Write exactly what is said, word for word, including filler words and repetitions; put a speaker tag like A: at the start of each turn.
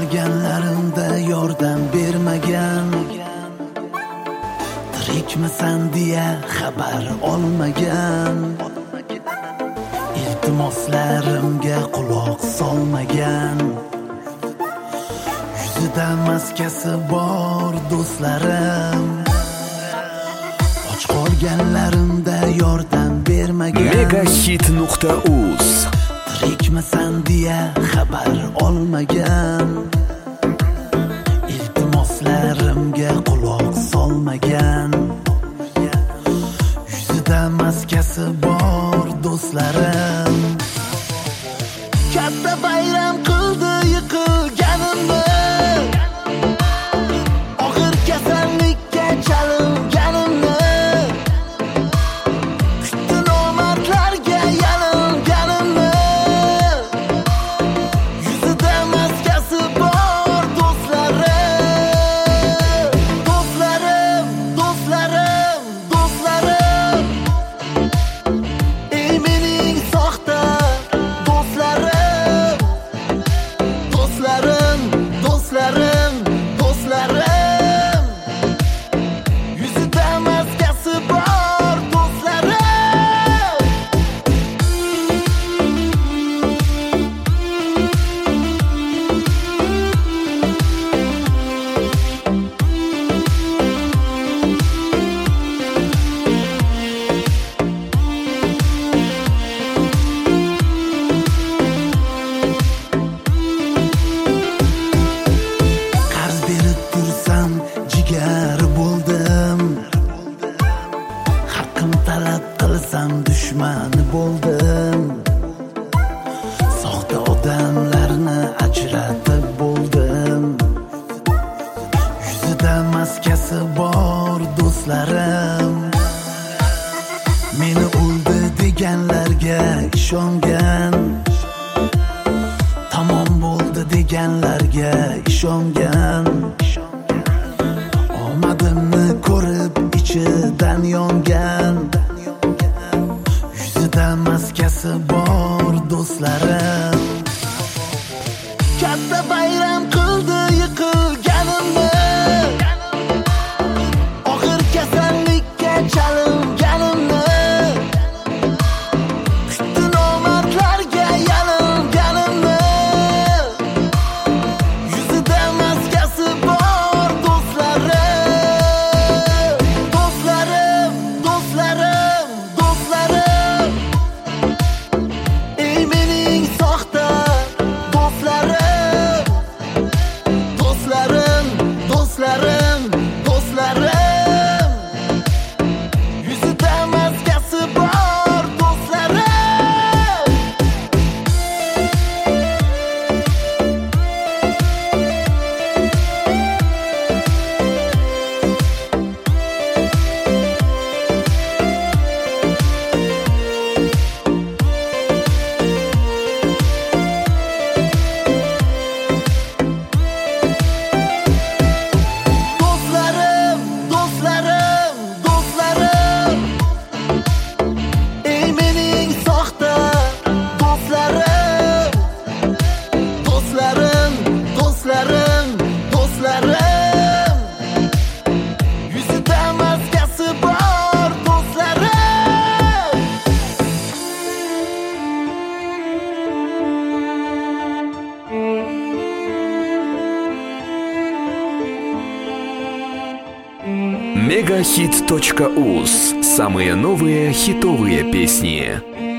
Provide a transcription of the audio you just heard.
A: Qiyalganlarimda yordam bermagan, tirikmisan deya xabar olmagan, iltimoslarimga quloq solmagan, yuzida maskasi bor do'stlarim, och qolganlarimda yordam bermagan.
B: Megahit nuqta uz
A: Tirikmisan deya xabar olmagan, iltimoslarimga quloq solmagan, yuzida maskasi bor do'stlarim. Katta bayram qildi yiqilganimni, og'ir kasallikka chalinganimni, kutdi nomardlarga yalinganimni, yuzida maskasi bor do'stlarim. Do'stlarim, do'stlarim, do'stlarim, ey mening soxta do'stlarim, do'stlarim, do'stlarim, do'stlarim, yuzida maskasi bor do'stlarim. Qarz berib tursam jigar bo'ldim, haqqim talab qilsam dushmani bo'ldim, soxta odamlarni ajratib bo'ldim, yuzida maskasi bor do'stlarim. Meni o'ldi deganlarga ishongan, tamom bo'ldi deganlarga ishongan, omadimni ko'rib ichidan yongan, yuzida maskasi bor do'stlarim. Katta bayram qildi yiqilganimni, og'ir kasallikka chalinganimni, kutdi nomardlarga yalinganimni, yuzida maskasi bor do'stlarim. Do'stlarim, do'stlarim, do'stlarim, ey mening soxta do'stlarim, do'stlarim, do'stlarim, do'stlarim, yuzida maskasi bor do'stlarim. Do'stlarim, do'stlarim, do'stlarim, ey mening soxta do'stlarim, do'stlarim, do'stlarim, do'stlarim, yuzida maskasi bor do'stlarim.
B: Megahit точка уз. Самые новые хитовые песни.